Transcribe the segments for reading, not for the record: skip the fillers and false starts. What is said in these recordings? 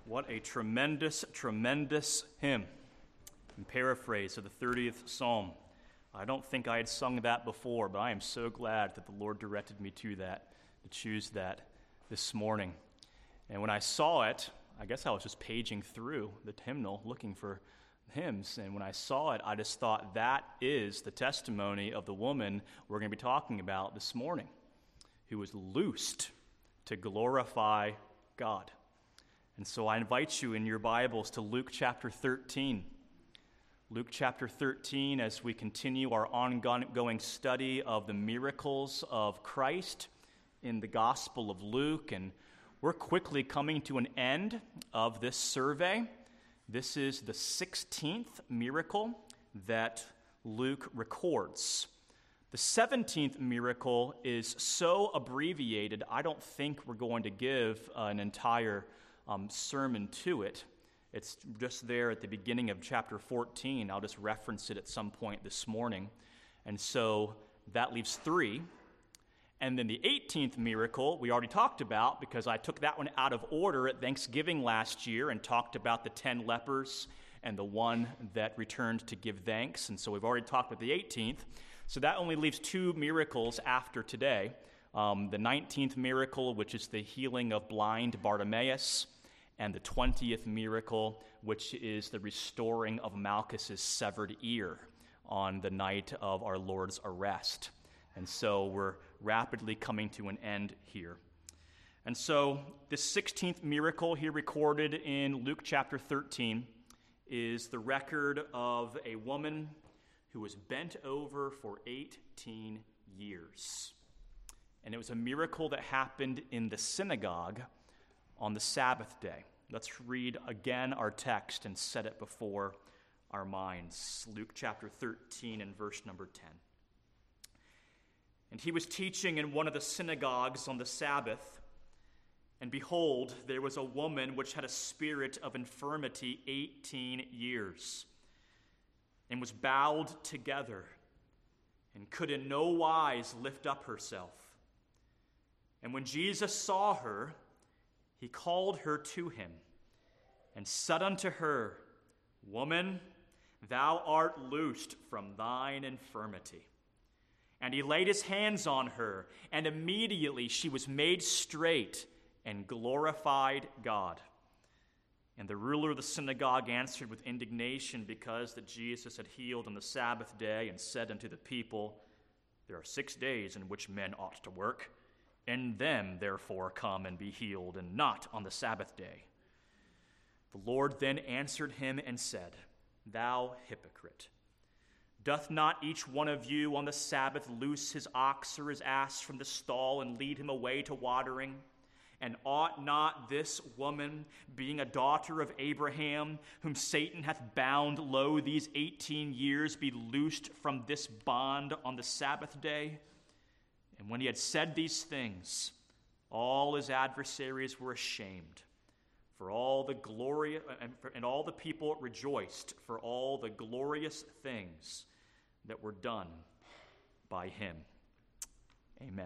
What a tremendous, tremendous hymn. In paraphrase of the 30th Psalm. I don't think I had sung that before, but I am so glad that the Lord directed me to choose that this morning. And when I saw it, I guess I was just paging through the hymnal looking for hymns. And when I saw it, I just thought that is the testimony of the woman we're going to be talking about this morning, who was loosed to glorify God. And so I invite you in your Bibles to Luke chapter 13. Luke chapter 13, as we continue our ongoing study of the miracles of Christ in the Gospel of Luke. And we're quickly coming to an end of this survey. This is the 16th miracle that Luke records. The 17th miracle is so abbreviated, I don't think we're going to give an entire sermon to it. It's just there at the beginning of chapter 14. I'll just reference it at some point this morning. And so that leaves 3. And then the 18th miracle we already talked about, because I took that one out of order at Thanksgiving last year and talked about the 10 lepers and the one that returned to give thanks. And so we've already talked about the 18th. So that only leaves 2 miracles after today. The 19th miracle, which is the healing of blind Bartimaeus, and the 20th miracle, which is the restoring of Malchus's severed ear on the night of our Lord's arrest. And so we're rapidly coming to an end here. And so this 16th miracle here recorded in Luke chapter 13 is the record of a woman who was bent over for 18 years. And it was a miracle that happened in the synagogue on the Sabbath day. Let's read again our text and set it before our minds. Luke chapter 13 and verse number 10. And he was teaching in one of the synagogues on the Sabbath, and behold, there was a woman which had a spirit of infirmity 18 years, and was bowed together, and could in no wise lift up herself. And when Jesus saw her, he called her to him, and said unto her, Woman, thou art loosed from thine infirmity. And he laid his hands on her, and immediately she was made straight and glorified God. And the ruler of the synagogue answered with indignation because that Jesus had healed on the Sabbath day, and said unto the people, There are 6 days in which men ought to work. In them, therefore, come and be healed, and not on the Sabbath day. The Lord then answered him and said, Thou hypocrite, doth not each one of you on the Sabbath loose his ox or his ass from the stall and lead him away to watering? And ought not this woman, being a daughter of Abraham, whom Satan hath bound low these 18 years, be loosed from this bond on the Sabbath day? And when he had said these things, all his adversaries were ashamed, for all the glory, and all the people rejoiced for all the glorious things that were done by him. Amen.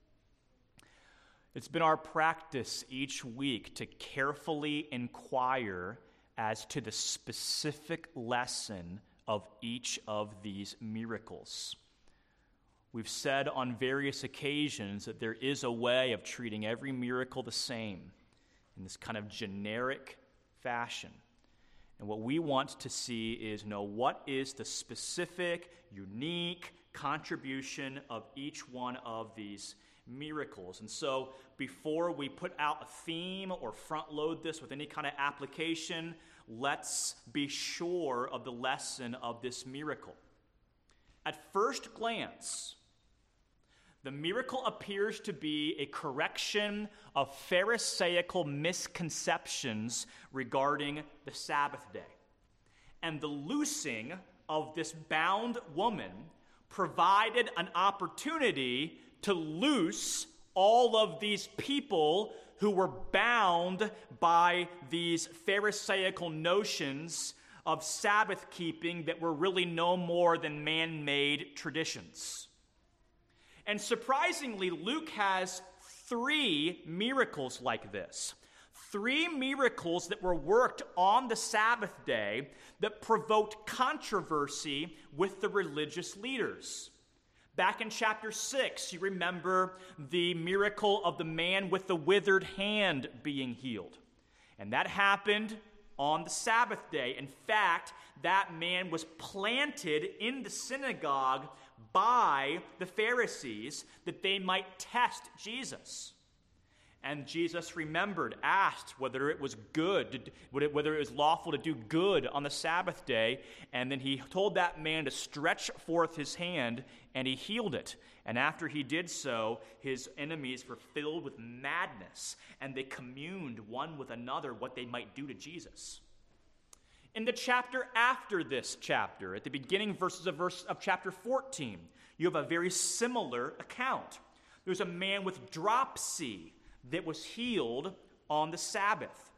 It's been our practice each week to carefully inquire as to the specific lesson of each of these miracles. We've said on various occasions that there is a way of treating every miracle the same, in this kind of generic fashion. And what we want to see is, what is the specific, unique contribution of each one of these miracles. And so before we put out a theme or front load this with any kind of application, let's be sure of the lesson of this miracle. At first glance, the miracle appears to be a correction of Pharisaical misconceptions regarding the Sabbath day. And the loosing of this bound woman provided an opportunity to loose all of these people who were bound by these Pharisaical notions of Sabbath keeping that were really no more than man-made traditions. And surprisingly, Luke has 3 miracles like this. 3 miracles that were worked on the Sabbath day that provoked controversy with the religious leaders. Back in chapter 6, you remember the miracle of the man with the withered hand being healed. And that happened on the Sabbath day. In fact, that man was planted in the synagogue by the Pharisees that they might test Jesus. And Jesus remembered, asked whether it was good, whether it was lawful to do good on the Sabbath day. And then he told that man to stretch forth his hand, and he healed it. And after he did so, his enemies were filled with madness, and they communed one with another what they might do to Jesus. In the chapter after this chapter, at the beginning verses of chapter 14, you have a very similar account. There's a man with dropsy that was healed on the Sabbath.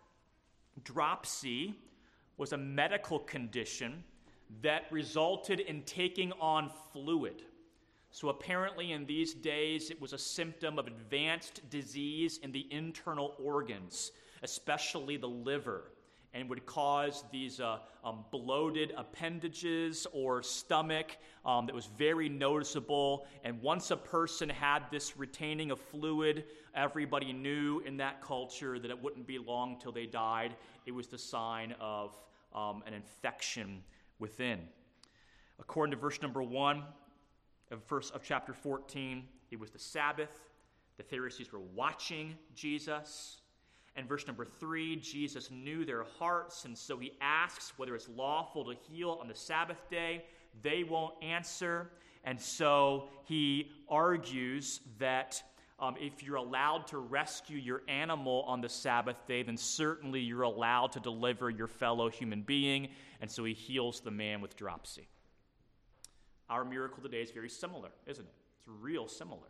Dropsy was a medical condition that resulted in taking on fluid. So apparently in these days, it was a symptom of advanced disease in the internal organs, especially the liver, and would cause these bloated appendages or stomach that was very noticeable. And once a person had this retaining of fluid, everybody knew in that culture that it wouldn't be long till they died. It was the sign of an infection within. According to verse number 1 of chapter 14, it was the Sabbath. The Pharisees were watching Jesus. And verse number 3, Jesus knew their hearts, and so he asks whether it's lawful to heal on the Sabbath day. They won't answer, and so he argues that if you're allowed to rescue your animal on the Sabbath day, then certainly you're allowed to deliver your fellow human being, and so he heals the man with dropsy. Our miracle today is very similar, isn't it? It's real similar.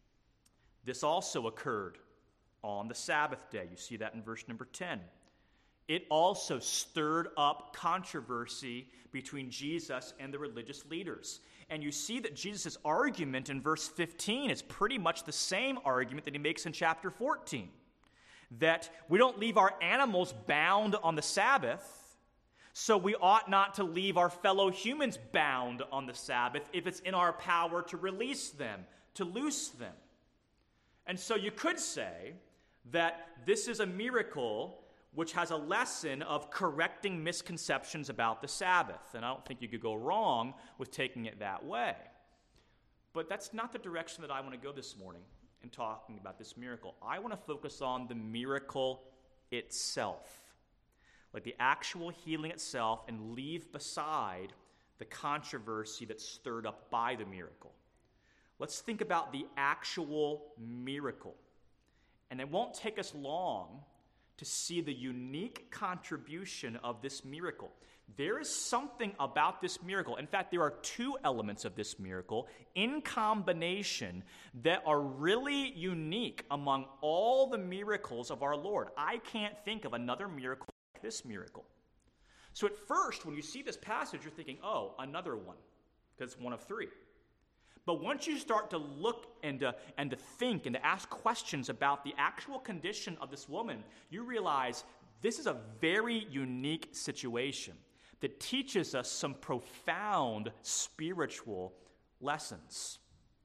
This also occurred on the Sabbath day. You see that in verse number 10. It also stirred up controversy between Jesus and the religious leaders. And you see that Jesus' argument in verse 15 is pretty much the same argument that he makes in chapter 14. That we don't leave our animals bound on the Sabbath, so we ought not to leave our fellow humans bound on the Sabbath if it's in our power to release them, to loose them. And so you could say that this is a miracle which has a lesson of correcting misconceptions about the Sabbath. And I don't think you could go wrong with taking it that way. But that's not the direction that I want to go this morning in talking about this miracle. I want to focus on the miracle itself, like the actual healing itself, and leave beside the controversy that's stirred up by the miracle. Let's think about the actual miracle. And it won't take us long to see the unique contribution of this miracle. There is something about this miracle. In fact, there are 2 elements of this miracle in combination that are really unique among all the miracles of our Lord. I can't think of another miracle like this miracle. So at first, when you see this passage, you're thinking, oh, another one, because it's one of 3. But once you start to look and to think and to ask questions about the actual condition of this woman, you realize this is a very unique situation that teaches us some profound spiritual lessons.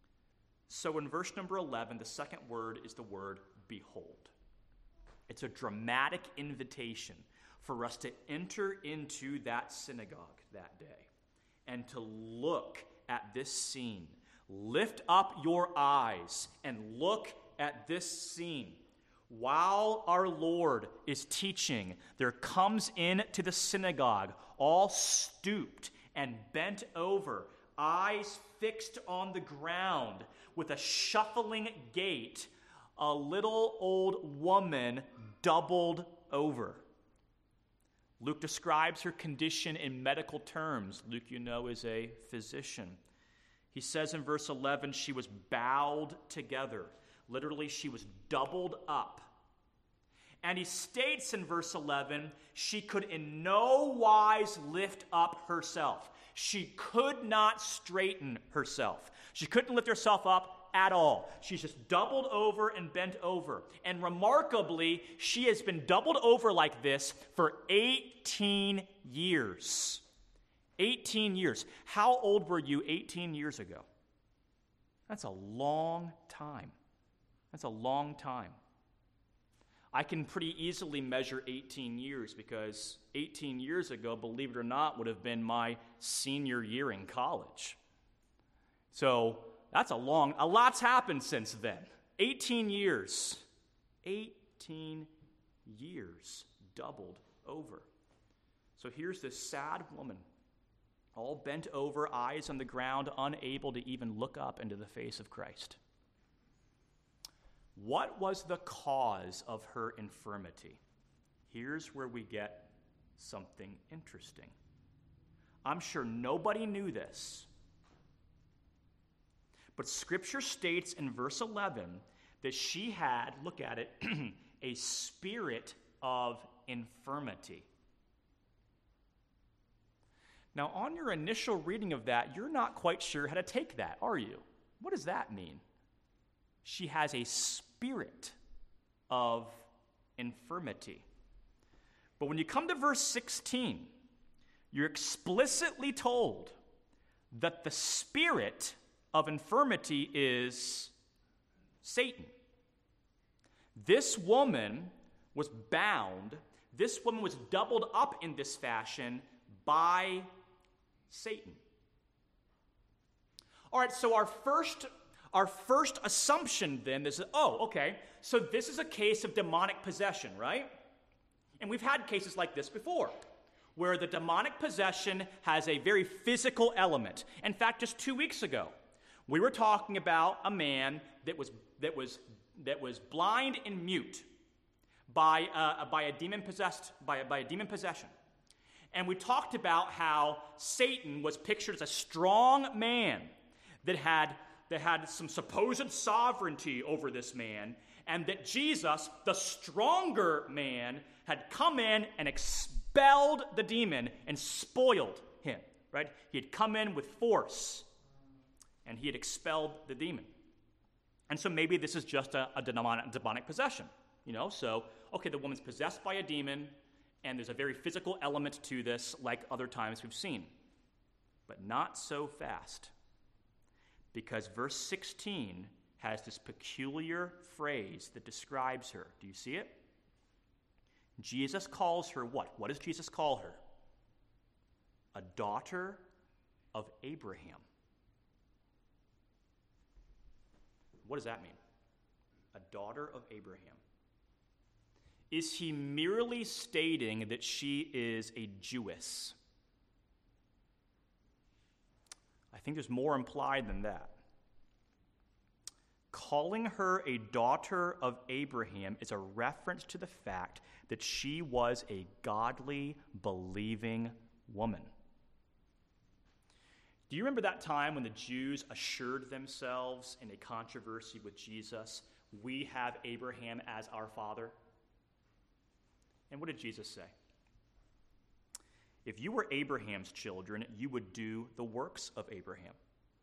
So in verse number 11, the second word is the word behold. It's a dramatic invitation for us to enter into that synagogue that day and to look at this scene. Lift up your eyes and look at this scene. While our Lord is teaching, there comes into the synagogue, all stooped and bent over, eyes fixed on the ground, with a shuffling gait, a little old woman doubled over. Luke describes her condition in medical terms. Luke, you know, is a physician. He says in verse 11, she was bowed together. Literally, she was doubled up. And he states in verse 11, she could in no wise lift up herself. She could not straighten herself. She couldn't lift herself up at all. She's just doubled over and bent over. And remarkably, she has been doubled over like this for 18 years. 18 years. How old were you 18 years ago? That's a long time. That's a long time. I can pretty easily measure 18 years because 18 years ago, believe it or not, would have been my senior year in college. So that's a lot's happened since then. 18 years. 18 years doubled over. So here's this sad woman, all bent over, eyes on the ground, unable to even look up into the face of Christ. What was the cause of her infirmity? Here's where we get something interesting. I'm sure nobody knew this, but Scripture states in verse 11 that she had, look at it, a spirit of infirmity. Now, on your initial reading of that, you're not quite sure how to take that, are you? What does that mean? She has a spirit of infirmity. But when you come to verse 16, you're explicitly told that the spirit of infirmity is Satan. This woman was bound, this woman was doubled up in this fashion by Satan. All right, so our first assumption then is, so this is a case of demonic possession, right? And we've had cases like this before, where the demonic possession has a very physical element. In fact, just 2 weeks ago, we were talking about a man that was blind and mute by a demon possession. And we talked about how Satan was pictured as a strong man that had some supposed sovereignty over this man, and that Jesus, the stronger man, had come in and expelled the demon and spoiled him, right? He had come in with force, and he had expelled the demon. And so maybe this is just a demonic possession, So, the woman's possessed by a demon, and there's a very physical element to this, like other times we've seen. But not so fast. Because verse 16 has this peculiar phrase that describes her. Do you see it? Jesus calls her what? What does Jesus call her? A daughter of Abraham. What does that mean? A daughter of Abraham. Is he merely stating that she is a Jewess? I think there's more implied than that. Calling her a daughter of Abraham is a reference to the fact that she was a godly, believing woman. Do you remember that time when the Jews assured themselves in a controversy with Jesus, "We have Abraham as our father"? And what did Jesus say? If you were Abraham's children, you would do the works of Abraham.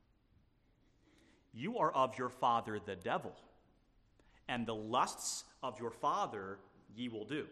You are of your father the devil, and the lusts of your father ye will do.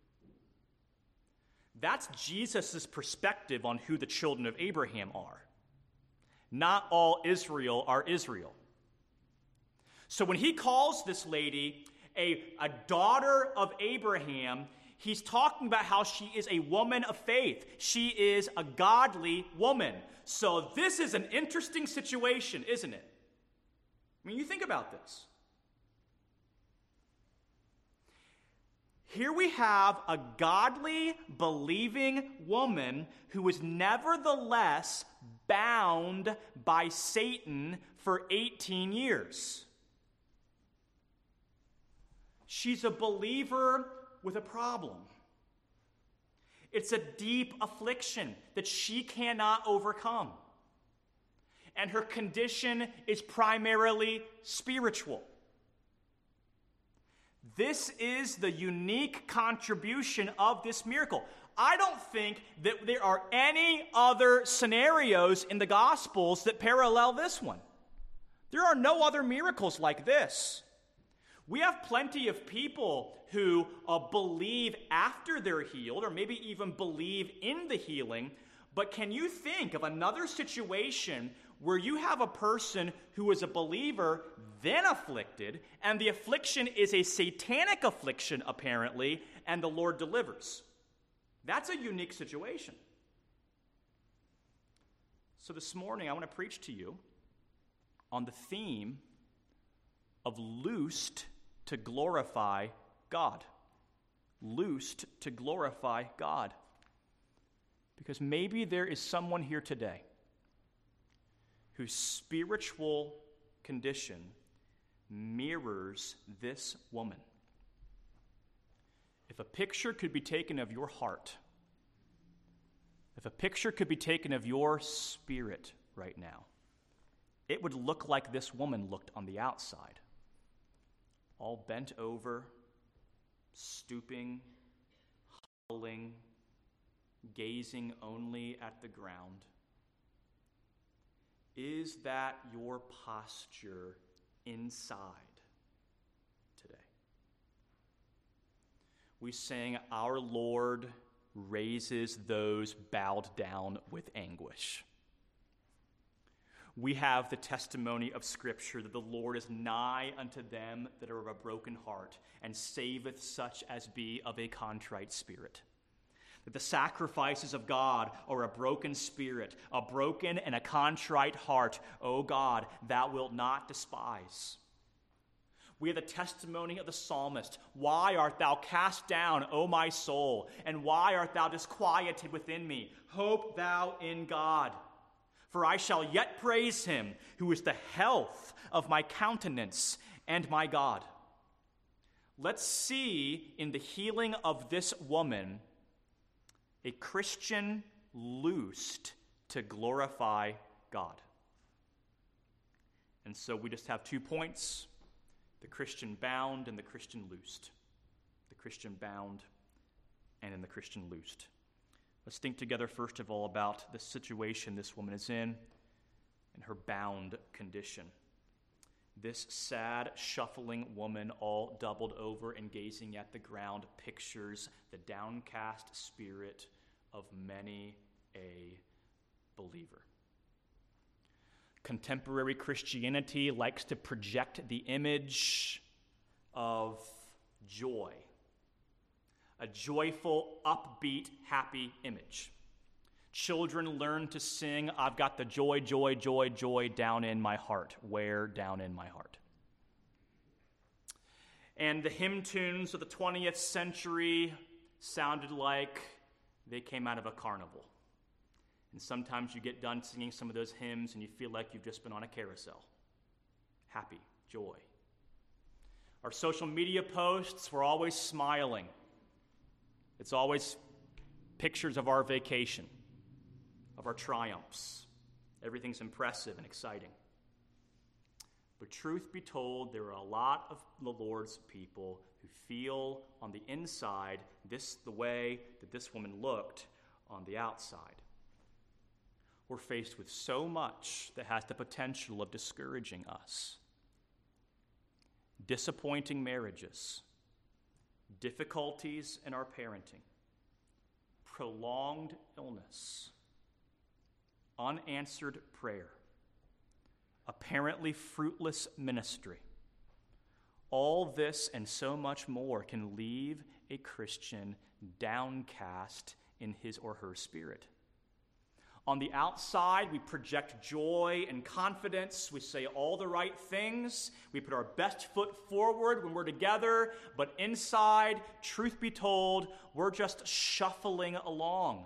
That's Jesus' perspective on who the children of Abraham are. Not all Israel are Israel. So when he calls this lady a daughter of Abraham, he's talking about how she is a woman of faith. She is a godly woman. So this is an interesting situation, isn't it? I mean, you think about this. Here we have a godly, believing woman who is nevertheless bound by Satan for 18 years. She's a believer with a problem. It's a deep affliction that she cannot overcome. And her condition is primarily spiritual. This is the unique contribution of this miracle. I don't think that there are any other scenarios in the Gospels that parallel this one. There are no other miracles like this. We have plenty of people who believe after they're healed, or maybe even believe in the healing. But can you think of another situation where you have a person who is a believer, then afflicted, and the affliction is a satanic affliction, apparently, and the Lord delivers? That's a unique situation. So this morning, I want to preach to you on the theme of loosed to glorify God. Loosed to glorify God. Because maybe there is someone here today whose spiritual condition mirrors this woman. If a picture could be taken of your heart, if a picture could be taken of your spirit right now, it would look like this woman looked on the outside. All bent over, stooping, huddling, gazing only at the ground. Is that your posture inside today? We sang, "Our Lord raises those bowed down with anguish." We have the testimony of Scripture that the Lord is nigh unto them that are of a broken heart, and saveth such as be of a contrite spirit. That the sacrifices of God are a broken spirit, a broken and a contrite heart, O God, thou wilt not despise. We have the testimony of the psalmist. Why art thou cast down, O my soul? And why art thou disquieted within me? Hope thou in God. For I shall yet praise him, who is the health of my countenance and my God. Let's see in the healing of this woman a Christian loosed to glorify God. And so we just have 2 points: the Christian bound and the Christian loosed. The Christian bound and in the Christian loosed. Let's think together, first of all, about the situation this woman is in and her bound condition. This sad, shuffling woman, all doubled over and gazing at the ground, pictures the downcast spirit of many a believer. Contemporary Christianity likes to project the image of joy. A joyful, upbeat, happy image. Children learn to sing, "I've got the joy, joy, joy, joy down in my heart." Where down in my heart? And the hymn tunes of the 20th century sounded like they came out of a carnival. And sometimes you get done singing some of those hymns and you feel like you've just been on a carousel. Happy, joy. Our social media posts were always smiling. It's always pictures of our vacation, of our triumphs. Everything's impressive and exciting. But truth be told, there are a lot of the Lord's people who feel on the inside the way that this woman looked on the outside. We're faced with so much that has the potential of discouraging us. Disappointing marriages, difficulties in our parenting, prolonged illness, unanswered prayer, apparently fruitless ministry. All this and so much more can leave a Christian downcast in his or her spirit. On the outside, we project joy and confidence. We say all the right things. We put our best foot forward when we're together. But inside, truth be told, we're just shuffling along,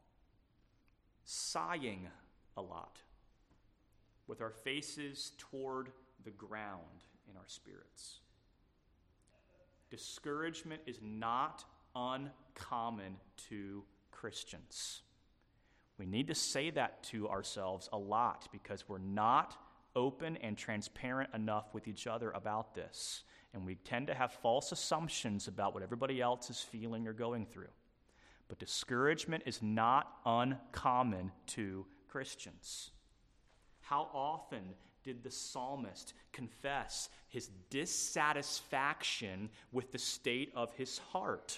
sighing a lot, with our faces toward the ground in our spirits. Discouragement is not uncommon to Christians. We need to say that to ourselves a lot because we're not open and transparent enough with each other about this. And we tend to have false assumptions about what everybody else is feeling or going through. But discouragement is not uncommon to Christians. How often did the psalmist confess his dissatisfaction with the state of his heart.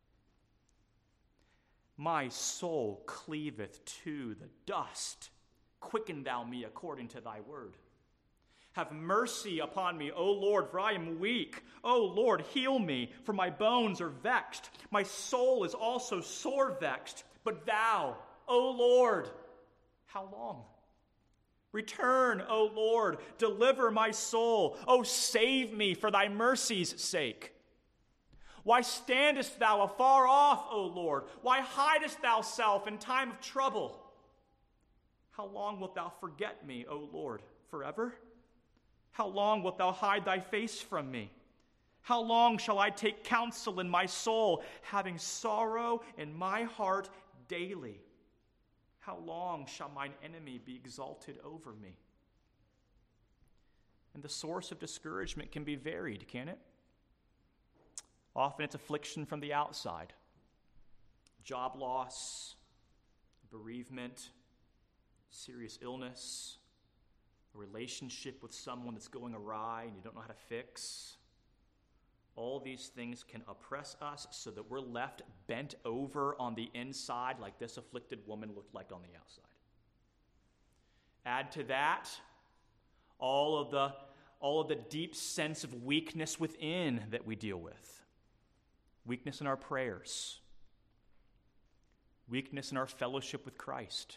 My soul cleaveth to the dust. Quicken thou me according to thy word. Have mercy upon me, O Lord, for I am weak. O Lord, heal me, for my bones are vexed. My soul is also sore vexed. But thou, O Lord, how long? Return, O Lord, deliver my soul. O save me for thy mercy's sake. Why standest thou afar off, O Lord? Why hidest thou self in time of trouble? How long wilt thou forget me, O Lord, forever? How long wilt thou hide thy face from me? How long shall I take counsel in my soul, having sorrow in my heart daily? How long shall mine enemy be exalted over me? And the source of discouragement can be varied, can it? Often it's affliction from the outside. Job loss, bereavement, serious illness, a relationship with someone that's going awry and you don't know how to fix. All these things can oppress us so that we're left bent over on the inside like this afflicted woman looked like on the outside. Add to that all of the deep sense of weakness within that we deal with. Weakness in our prayers. Weakness in our fellowship with Christ.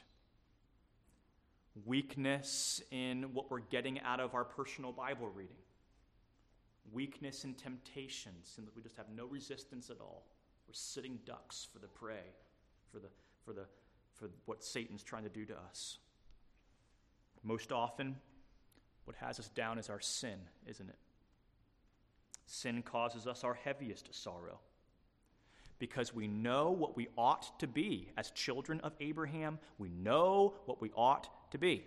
Weakness in what we're getting out of our personal Bible reading. Weakness in temptations, and that we just have no resistance at all. We're sitting ducks for the prey, for what Satan's trying to do to us. Most often, what has us down is our sin, isn't it? Sin causes us our heaviest sorrow, because we know what we ought to be as children of Abraham. We know what we ought to be.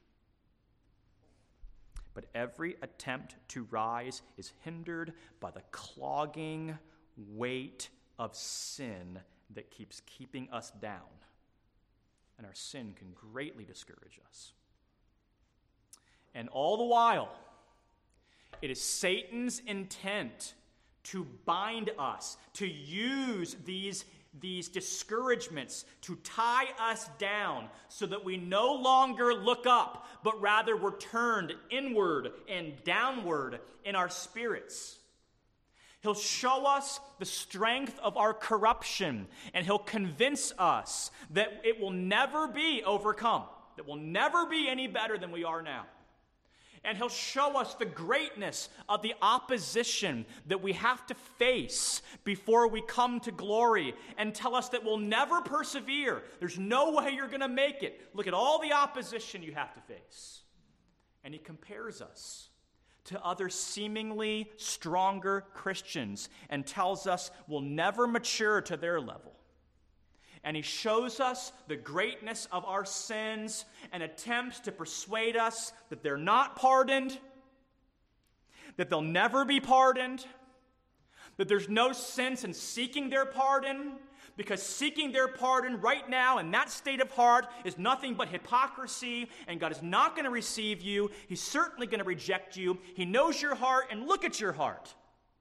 But every attempt to rise is hindered by the clogging weight of sin that keeps keeping us down. And our sin can greatly discourage us. And all the while, it is Satan's intent to bind us, to use these discouragements to tie us down so that we no longer look up, but rather we're turned inward and downward in our spirits. He'll show us the strength of our corruption, and he'll convince us that it will never be overcome, that we'll never be any better than we are now. And he'll show us the greatness of the opposition that we have to face before we come to glory, and tell us that we'll never persevere. There's no way you're going to make it. Look at all the opposition you have to face. And he compares us to other seemingly stronger Christians and tells us we'll never mature to their level. And he shows us the greatness of our sins and attempts to persuade us that they're not pardoned, that they'll never be pardoned, that there's no sense in seeking their pardon, because seeking their pardon right now in that state of heart is nothing but hypocrisy, and God is not going to receive you. He's certainly going to reject you. He knows your heart, and look at your heart.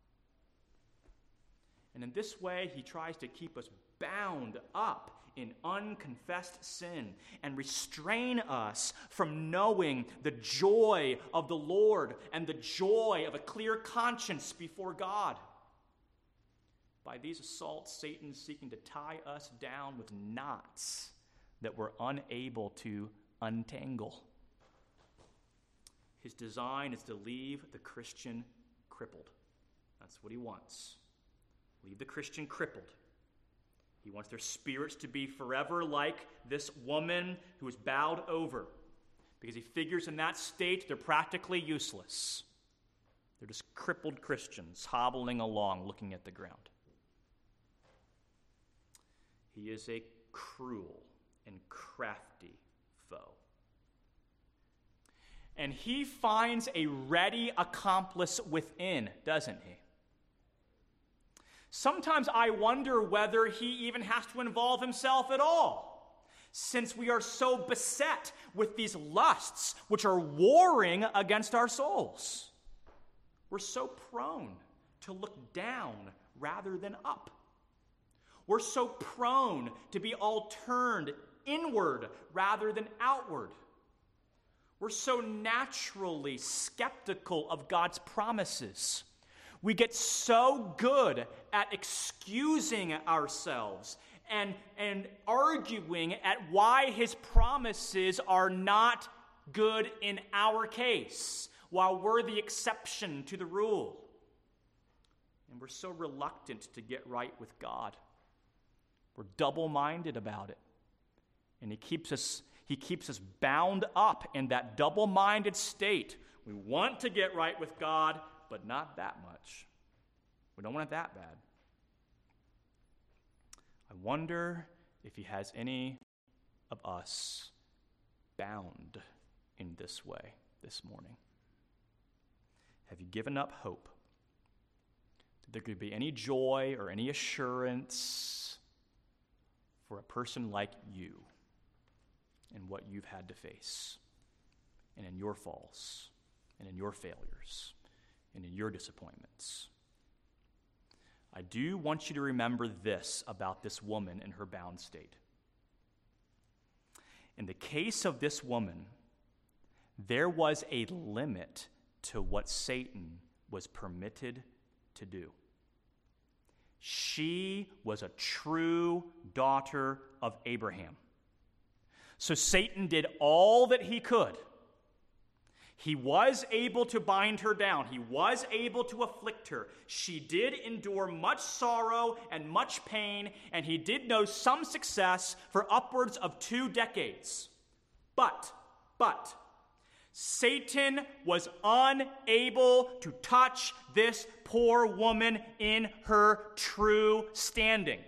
And in this way, he tries to keep us bound up in unconfessed sin and restrain us from knowing the joy of the Lord and the joy of a clear conscience before God. By these assaults, Satan is seeking to tie us down with knots that we're unable to untangle. His design is to leave the Christian crippled. That's what he wants. Leave the Christian crippled. He wants their spirits to be forever like this woman who is bowed over, because he figures in that state they're practically useless. They're just crippled Christians hobbling along looking at the ground. He is a cruel and crafty foe. And he finds a ready accomplice within, doesn't he? Sometimes I wonder whether he even has to involve himself at all. since we are so beset with these lusts which are warring against our souls. We're so prone to look down rather than up. We're so prone to be all turned inward rather than outward. We're so naturally skeptical of God's promises. We get so good at excusing ourselves and arguing at why his promises are not good in our case, while we're the exception to the rule. And we're so reluctant to get right with God. We're double-minded about it. And he keeps us bound up in that double-minded state. We want to get right with God, but not that much. We don't want it that bad. I wonder if he has any of us bound in this way this morning. Have you given up hope that there could be any joy or any assurance for a person like you in what you've had to face, and in your falls, and in your failures, and in your disappointments? I do want you to remember this about this woman in her bound state. In the case of this woman, there was a limit to what Satan was permitted to do. She was a true daughter of Abraham. So Satan did all that he could. He was able to bind her down. He was able to afflict her. She did endure much sorrow and much pain, and he did know some success for upwards of 2 decades. But, Satan was unable to touch this poor woman in her true standing.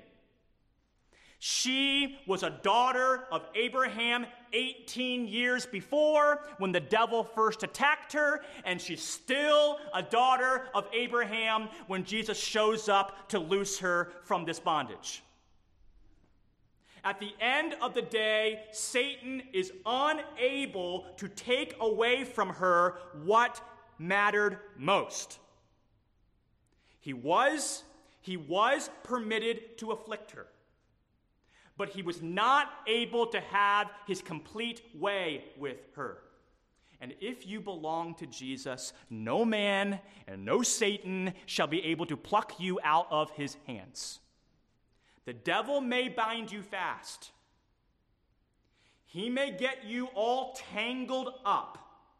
She was a daughter of Abraham 18 years before when the devil first attacked her, and she's still a daughter of Abraham when Jesus shows up to loose her from this bondage. At the end of the day, Satan is unable to take away from her what mattered most. He was permitted to afflict her, but he was not able to have his complete way with her. And if you belong to Jesus, no man and no Satan shall be able to pluck you out of his hands. The devil may bind you fast. He may get you all tangled up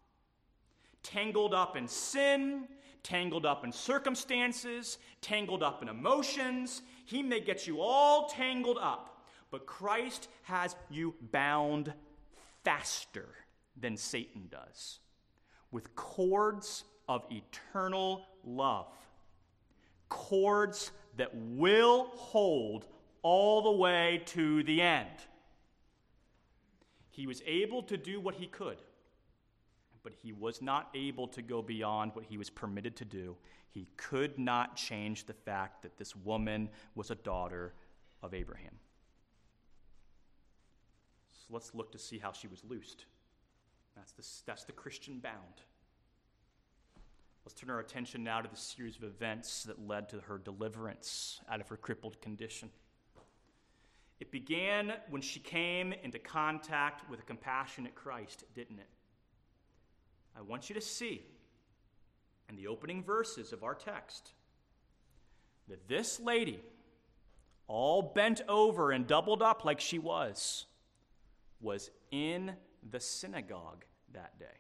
in sin, tangled up in circumstances, tangled up in emotions. He may get you all tangled up, but Christ has you bound faster than Satan does, with cords of eternal love, cords that will hold all the way to the end. He was able to do what he could, but he was not able to go beyond what he was permitted to do. He could not change the fact that this woman was a daughter of Abraham. So let's look to see how she was loosed. That's the Christian bound. Let's turn our attention now to the series of events that led to her deliverance out of her crippled condition. It began when she came into contact with a compassionate Christ, didn't it? I want you to see in the opening verses of our text that this lady, all bent over and doubled up like she was in the synagogue that day.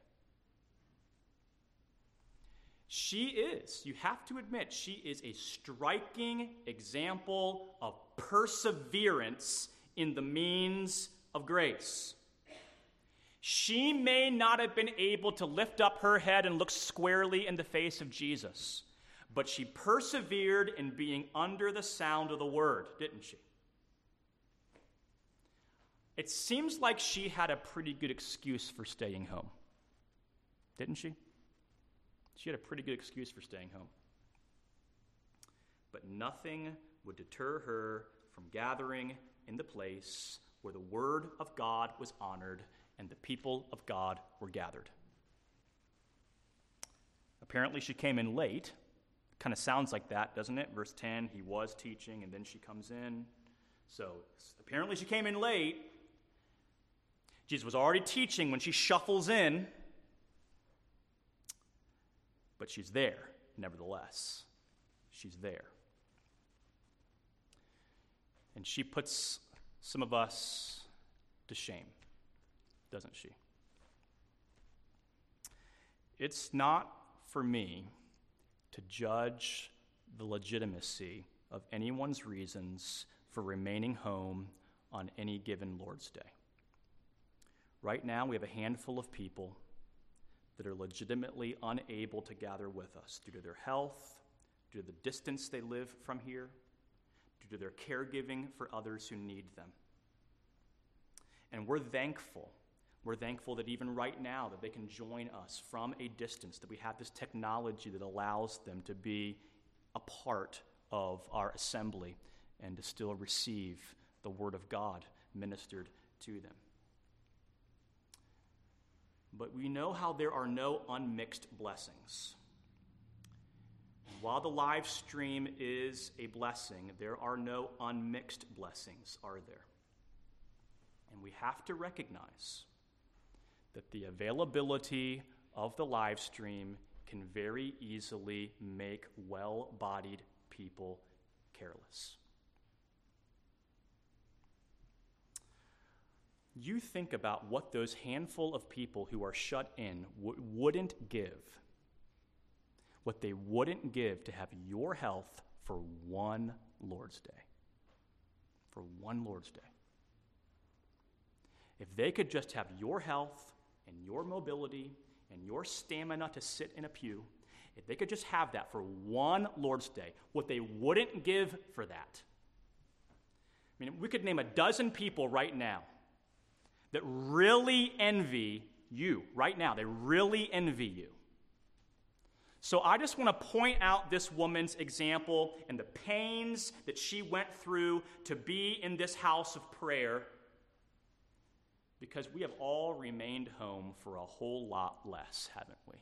She is, you have to admit, she is a striking example of perseverance in the means of grace. She may not have been able to lift up her head and look squarely in the face of Jesus, but she persevered in being under the sound of the word, didn't she? It seems like she had a pretty good excuse for staying home, didn't she? She had a pretty good excuse for staying home. But nothing would deter her from gathering in the place where the word of God was honored and the people of God were gathered. Apparently she came in late. Kind of sounds like that, doesn't it? Verse 10, he was teaching, and then she comes in. So apparently she came in late. Jesus was already teaching when she shuffles in. But she's there, nevertheless. She's there. And she puts some of us to shame, doesn't she? It's not for me to judge the legitimacy of anyone's reasons for remaining home on any given Lord's Day. Right now, we have a handful of people that are legitimately unable to gather with us due to their health, due to the distance they live from here, due to their caregiving for others who need them. And we're thankful. We're thankful that even right now that they can join us from a distance, that we have this technology that allows them to be a part of our assembly and to still receive the Word of God ministered to them. But we know how there are no unmixed blessings. While the live stream is a blessing, there are no unmixed blessings, are there? And we have to recognize that the availability of the live stream can very easily make well-bodied people careless. You think about what those handful of people who are shut in wouldn't give, what they wouldn't give to have your health for one Lord's Day. For one Lord's Day. If they could just have your health and your mobility and your stamina to sit in a pew, if they could just have that for one Lord's Day, what they wouldn't give for that. I mean, we could name a dozen people right now that really envy you right now. They really envy you. So I just want to point out this woman's example and the pains that she went through to be in this house of prayer, because we have all remained home for a whole lot less, haven't we?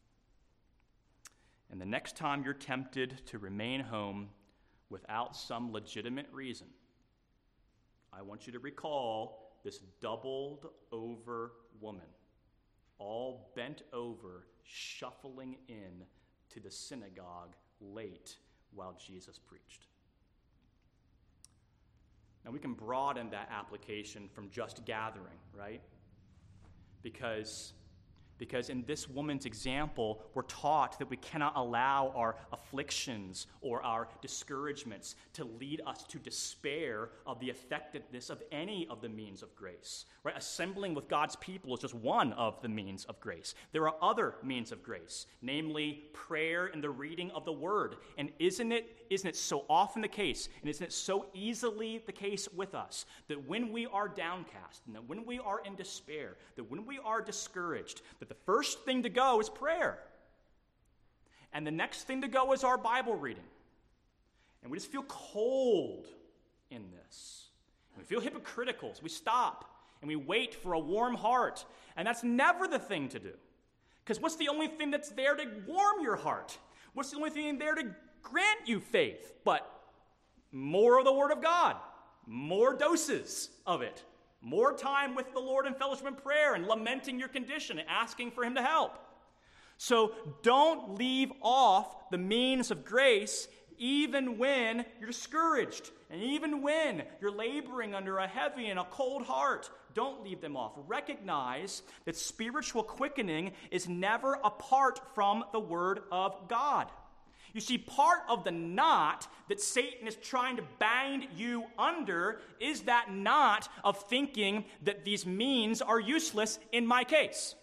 And the next time you're tempted to remain home without some legitimate reason, I want you to recall this doubled over woman, all bent over, shuffling in to the synagogue late while Jesus preached. Now we can broaden that application from just gathering, right? Because in this woman's example, we're taught that we cannot allow our afflictions or our discouragements to lead us to despair of the effectiveness of any of the means of grace. Right? Assembling with God's people is just one of the means of grace. There are other means of grace, namely prayer and the reading of the Word. And isn't it so often the case, and isn't it so easily the case with us, that when we are downcast, and that when we are in despair, that when we are discouraged, that the first thing to go is prayer. And the next thing to go is our Bible reading. And we just feel cold in this. And we feel hypocritical. So we stop and we wait for a warm heart. And that's never the thing to do. Because what's the only thing that's there to warm your heart? What's the only thing there to grant you faith? But more of the Word of God. More doses of it. More time with the Lord in fellowship and prayer and lamenting your condition and asking for Him to help. So don't leave off the means of grace even when you're discouraged and even when you're laboring under a heavy and a cold heart. Don't leave them off. Recognize that spiritual quickening is never apart from the Word of God. You see, part of the knot that Satan is trying to bind you under is that knot of thinking that these means are useless in my case.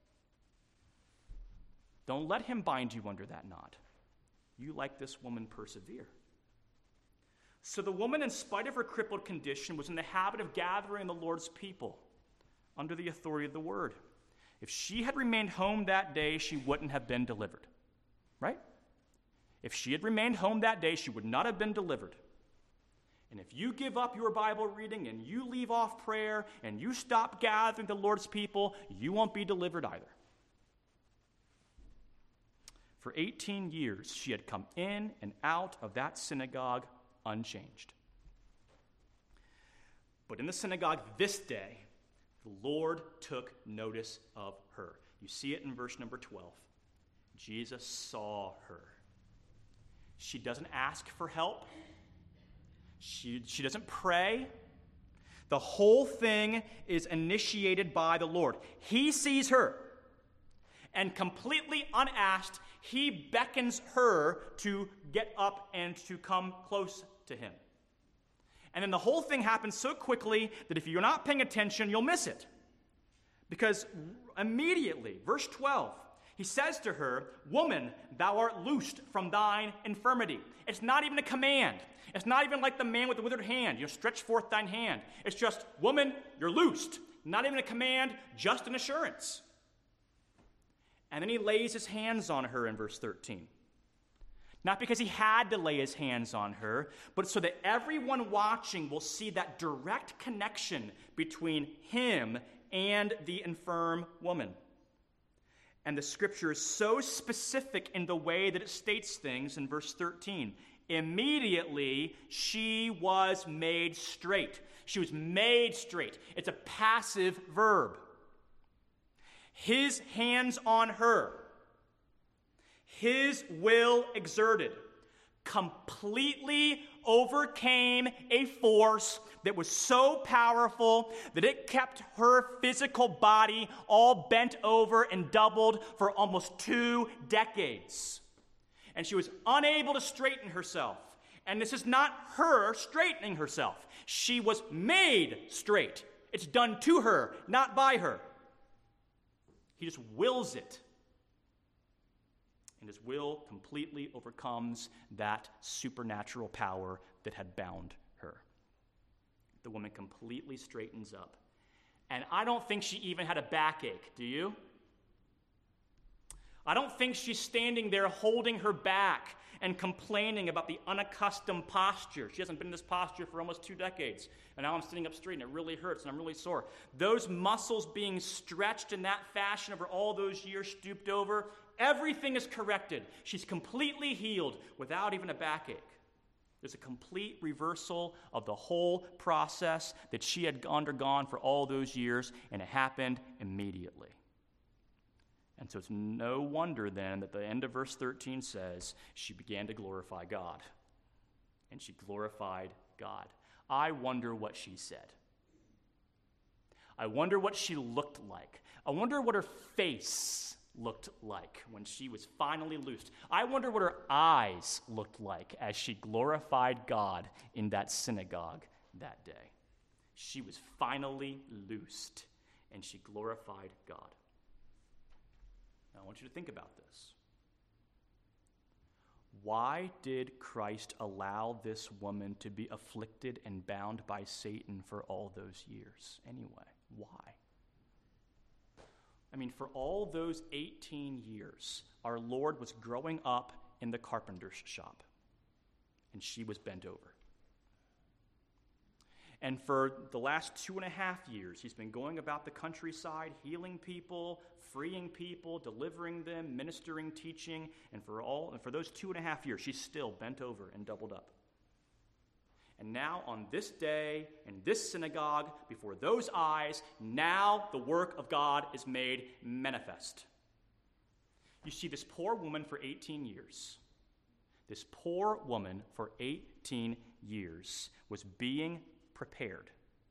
Don't let him bind you under that knot. You, like this woman, persevere. So the woman, in spite of her crippled condition, was in the habit of gathering the Lord's people under the authority of the Word. If she had remained home that day, she wouldn't have been delivered. Right? If she had remained home that day, she would not have been delivered. And if you give up your Bible reading and you leave off prayer and you stop gathering the Lord's people, you won't be delivered either. For 18 years, she had come in and out of that synagogue unchanged. But in the synagogue this day, the Lord took notice of her. You see it in verse number 12. Jesus saw her. She doesn't ask for help. She doesn't pray. The whole thing is initiated by the Lord. He sees her, and completely unasked, he beckons her to get up and to come close to him. And then the whole thing happens so quickly that if you're not paying attention, you'll miss it. Because immediately, verse 12, he says to her, "Woman, thou art loosed from thine infirmity." It's not even a command. It's not even like the man with the withered hand. Stretch forth thine hand. It's just, "Woman, you're loosed." Not even a command, just an assurance. And then he lays his hands on her in verse 13. Not because he had to lay his hands on her, but so that everyone watching will see that direct connection between him and the infirm woman. And the scripture is so specific in the way that it states things in verse 13. Immediately, she was made straight. She was made straight. It's a passive verb. His hands on her, his will exerted, completely overcame a force that was so powerful that it kept her physical body all bent over and doubled for almost 2 decades. And she was unable to straighten herself. And this is not her straightening herself. She was made straight. It's done to her, not by her. He just wills it. And his will completely overcomes that supernatural power that had bound her. The woman completely straightens up. And I don't think she even had a backache, do you? I don't think she's standing there holding her back and complaining about the unaccustomed posture. She hasn't been in this posture for almost 2 decades. And now I'm sitting up straight and it really hurts and I'm really sore. Those muscles being stretched in that fashion over all those years, stooped over, everything is corrected. She's completely healed without even a backache. There's a complete reversal of the whole process that she had undergone for all those years, and it happened immediately. And so it's no wonder then that the end of verse 13 says, she began to glorify God. And she glorified God. I wonder what she said. I wonder what she looked like. I wonder what her face looked like when she was finally loosed. I wonder what her eyes looked like as she glorified God in that synagogue that day. She was finally loosed, and she glorified God. Now, I want you to think about this. Why did Christ allow this woman to be afflicted and bound by Satan for all those years anyway? Why? I mean, for all those 18 years, our Lord was growing up in the carpenter's shop, and she was bent over. And for the last 2.5 years, he's been going about the countryside, healing people, freeing people, delivering them, ministering, teaching, and for those 2.5 years, she's still bent over and doubled up. And now on this day, in this synagogue, before those eyes, now the work of God is made manifest. You see, this poor woman for 18 years, this poor woman for 18 years was being prepared.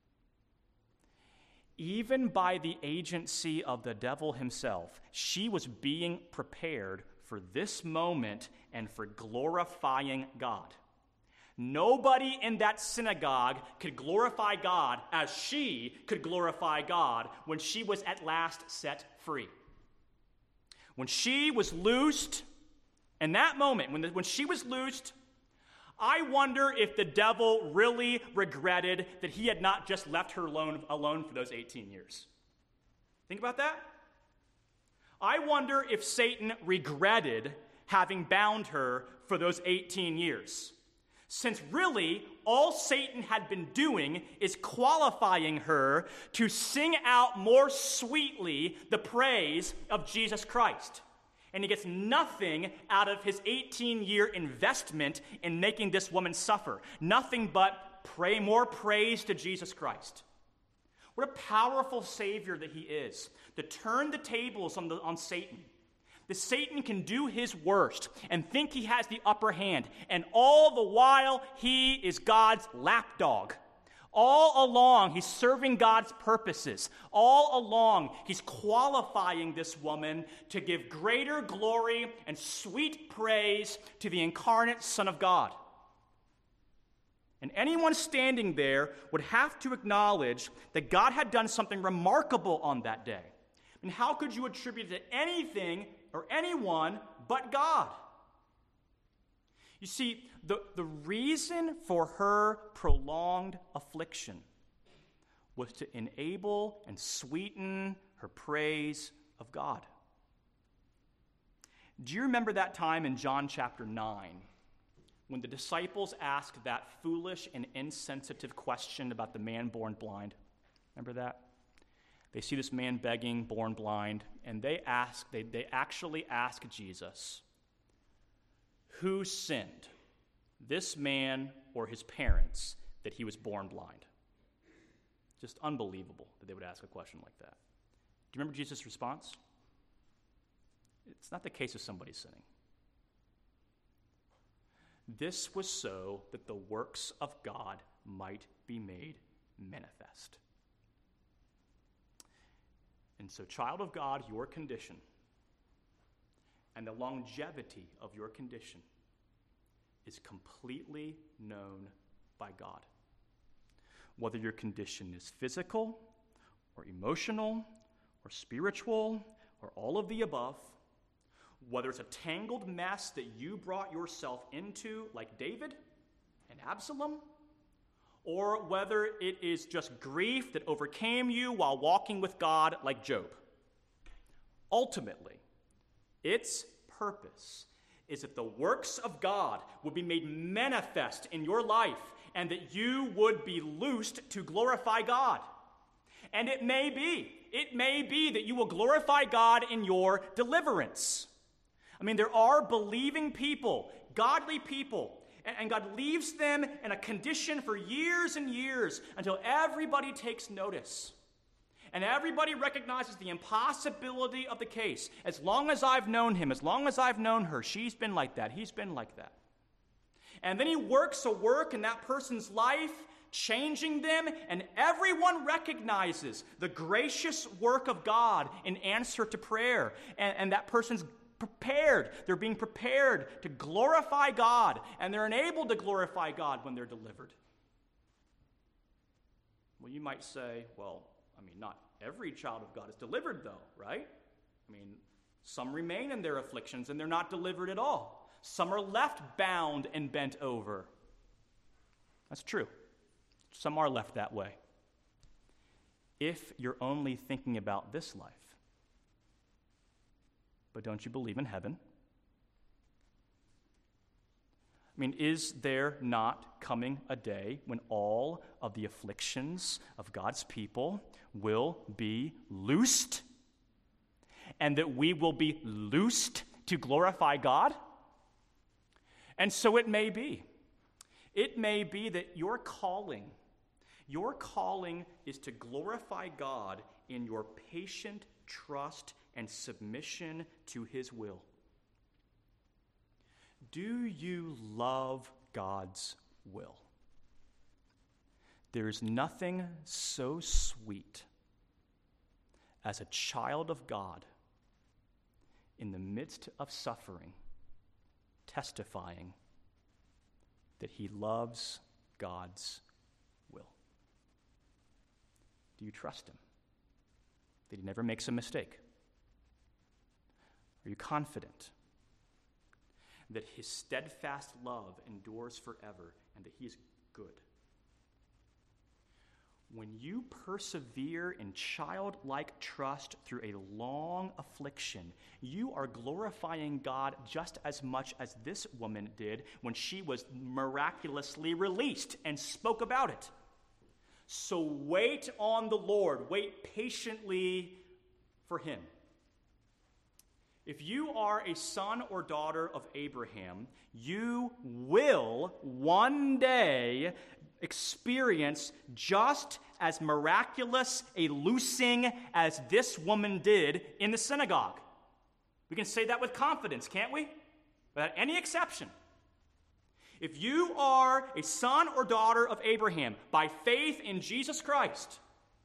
Even by the agency of the devil himself, she was being prepared for this moment and for glorifying God. Nobody in that synagogue could glorify God as she could glorify God when she was at last set free. When she was loosed, in that moment, when she was loosed, I wonder if the devil really regretted that he had not just left her alone for those 18 years. Think about that. I wonder if Satan regretted having bound her for those 18 years. Since really all Satan had been doing is qualifying her to sing out more sweetly the praise of Jesus Christ. And he gets nothing out of his 18-year investment in making this woman suffer. Nothing but more praise to Jesus Christ. What a powerful Savior that he is, to turn the tables on Satan. That Satan can do his worst and think he has the upper hand, and all the while he is God's lapdog. All along he's serving God's purposes. All along he's qualifying this woman to give greater glory and sweet praise to the incarnate Son of God. And anyone standing there would have to acknowledge that God had done something remarkable on that day. And how could you attribute it to anything or anyone but God? You see, the reason for her prolonged affliction was to enable and sweeten her praise of God. Do you remember that time in John chapter 9 when the disciples asked that foolish and insensitive question about the man born blind? Remember that? They see this man begging, born blind, and they actually ask Jesus, who sinned, this man or his parents, that he was born blind? Just unbelievable that they would ask a question like that. Do you remember Jesus' response? It's not the case of somebody sinning. This was so that the works of God might be made manifest. And so, child of God, your condition and the longevity of your condition is completely known by God. Whether your condition is physical or emotional or spiritual or all of the above, whether it's a tangled mess that you brought yourself into like David and Absalom, or whether it is just grief that overcame you while walking with God like Job. Ultimately, its purpose is that the works of God would be made manifest in your life and that you would be loosed to glorify God. And it may be that you will glorify God in your deliverance. I mean, there are believing people, godly people, and God leaves them in a condition for years and years until everybody takes notice. And everybody recognizes the impossibility of the case. As long as I've known him, as long as I've known her, she's been like that, he's been like that. And then he works a work in that person's life, changing them, and everyone recognizes the gracious work of God in answer to prayer. And that person's prepared. They're being prepared to glorify God, and they're enabled to glorify God when they're delivered. Well, you might say, well, I mean, not every child of God is delivered, though, right? I mean, some remain in their afflictions, and they're not delivered at all. Some are left bound and bent over. That's true. Some are left that way. If you're only thinking about this life, but don't you believe in heaven? I mean, is there not coming a day when all of the afflictions of God's people will be loosed? And that we will be loosed to glorify God? And so it may be. It may be that your calling is to glorify God in your patient trust and submission to his will. Do you love God's will? There is nothing so sweet as a child of God in the midst of suffering, testifying that he loves God's will. Do you trust him? That he never makes a mistake? Are you confident that his steadfast love endures forever and that he is good? when you persevere in childlike trust through a long affliction, you are glorifying God just as much as this woman did when she was miraculously released and spoke about it. So wait on the Lord. Wait patiently for him. If you are a son or daughter of Abraham, you will one day experience just as miraculous a loosing as this woman did in the synagogue. We can say that with confidence, can't we? Without any exception. If you are a son or daughter of Abraham by faith in Jesus Christ,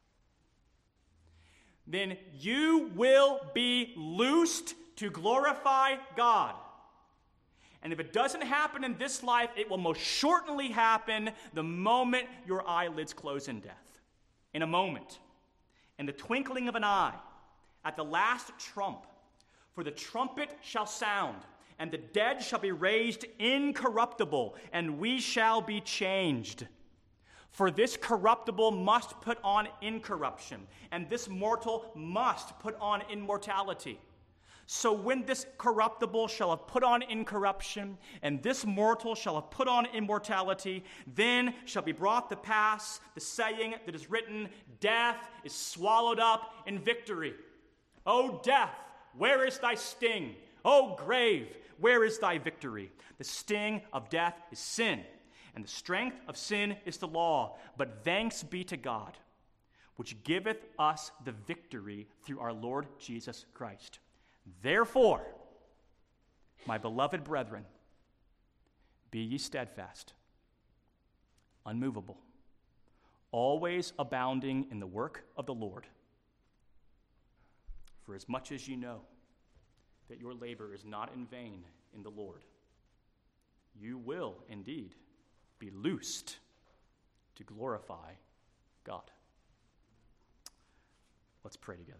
then you will be loosed to glorify God. And if it doesn't happen in this life, it will most certainly happen the moment your eyelids close in death. In a moment. In the twinkling of an eye. At the last trump. For the trumpet shall sound, and the dead shall be raised incorruptible, and we shall be changed. For this corruptible must put on incorruption, and this mortal must put on immortality. So when this corruptible shall have put on incorruption, and this mortal shall have put on immortality, then shall be brought to pass the saying that is written, death is swallowed up in victory. O death, where is thy sting? O grave, where is thy victory? The sting of death is sin, and the strength of sin is the law. But thanks be to God, which giveth us the victory through our Lord Jesus Christ. Therefore, my beloved brethren, be ye steadfast, unmovable, always abounding in the work of the Lord. For as much as ye know that your labor is not in vain in the Lord, you will indeed be loosed to glorify God. Let's pray together.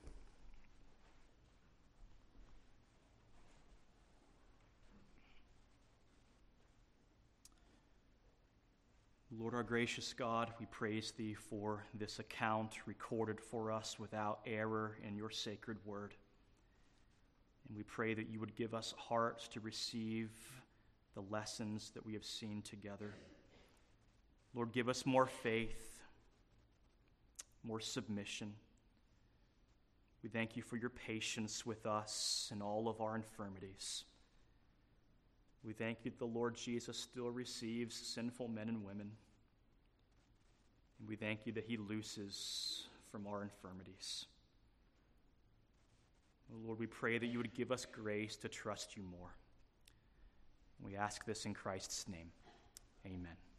Lord, our gracious God, we praise thee for this account recorded for us without error in your sacred word. And we pray that you would give us hearts to receive the lessons that we have seen together. Lord, give us more faith, more submission. We thank you for your patience with us in all of our infirmities. We thank you that the Lord Jesus still receives sinful men and women. And we thank you that he looses from our infirmities. Oh Lord, we pray that you would give us grace to trust you more. We ask this in Christ's name. Amen.